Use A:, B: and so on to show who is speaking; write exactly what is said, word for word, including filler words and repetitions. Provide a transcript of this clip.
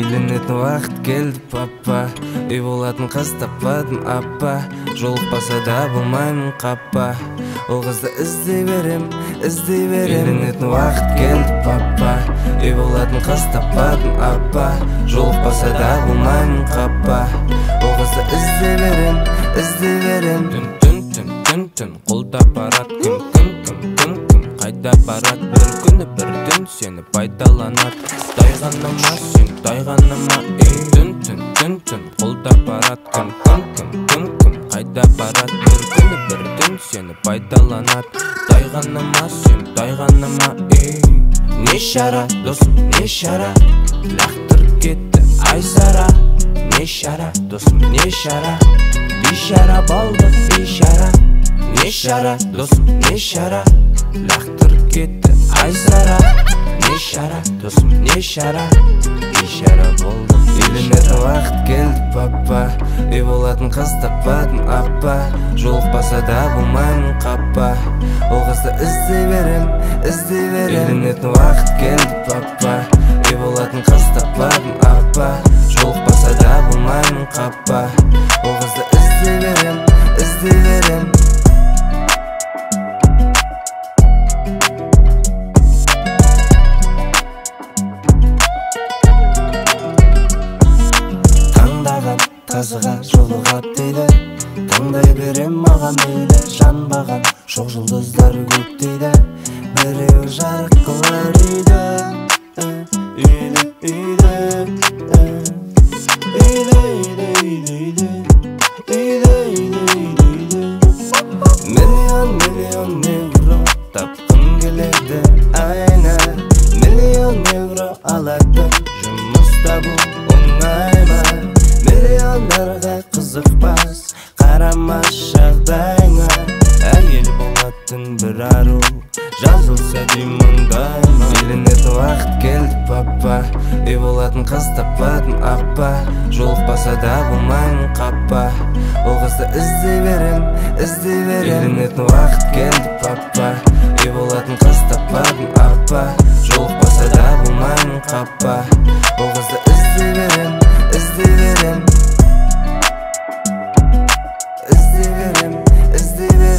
A: Үйленетін уақыт келді папа, үй болатын қыз таппадым апа, жолықпаса да болмаймын қапа, ол қызды іздей берем, іздей берем. Үйленетін уақыт келді папа, үй болатын қыз таппадым апа, жолықпаса да болмаймын қапа, ол қызды іздей берем, іздей берем. Түн түн түн түн қолда барат күн күн күн күн күн қайда барат бір күні бір түн сені пайдаланат тайғаныма сен тайғаныма ей түн түн түн түн қолда барат күн күн күн күн күн қайда барат бір күні бір түн сені пайдаланат тайғаныма сен тайғаныма ей не шара досым не шара лақтырып кетті айсара не шара досым не шара бейшара болды бейшара не шара досым не шара лақтырып кетті айсара не шара досым не шара бейшара болды. Үйленетін уақыт келді папа, үй болатын қыз таппадым апа, жолықпаса да болмаймын қапа, ол қызды іздей берем, іздей берем. Үйленетін уақыт келді папа, үй болатын қыз таппадым апа, жолықпаса да болмаймын қапа, ол қызды іздей берем, іздей берем. Тазыға жолығат дейді, таңдай берем маған мейлі, жанбаған шоқ жұлдыздар көп дейді, біреу жарық қылар үйді, үйді, үйді, үйді, үйді, үйді, үйді, үйді, үйді. Миллион, миллион евро тапқым келеді, айна, миллион евро алады, жұмыс табу оңай ма? Миллиондарға қызықпас, қарамас жағдайыңа, әйел болатын бір ару, жазылса дейміңдайма. Үйленетін уақыт келді папа, үй болатын қыз таппадым апа, жолықпаса да болмаймын қапа, ол қызды іздей берем, іздей берем. Үйленетін уақыт келді папа, үй болатын қыз таппадым апа, жолықпаса да болмаймын қапа, ол қызды іздей берем, іздей берем. Іздей берем, іздей берем.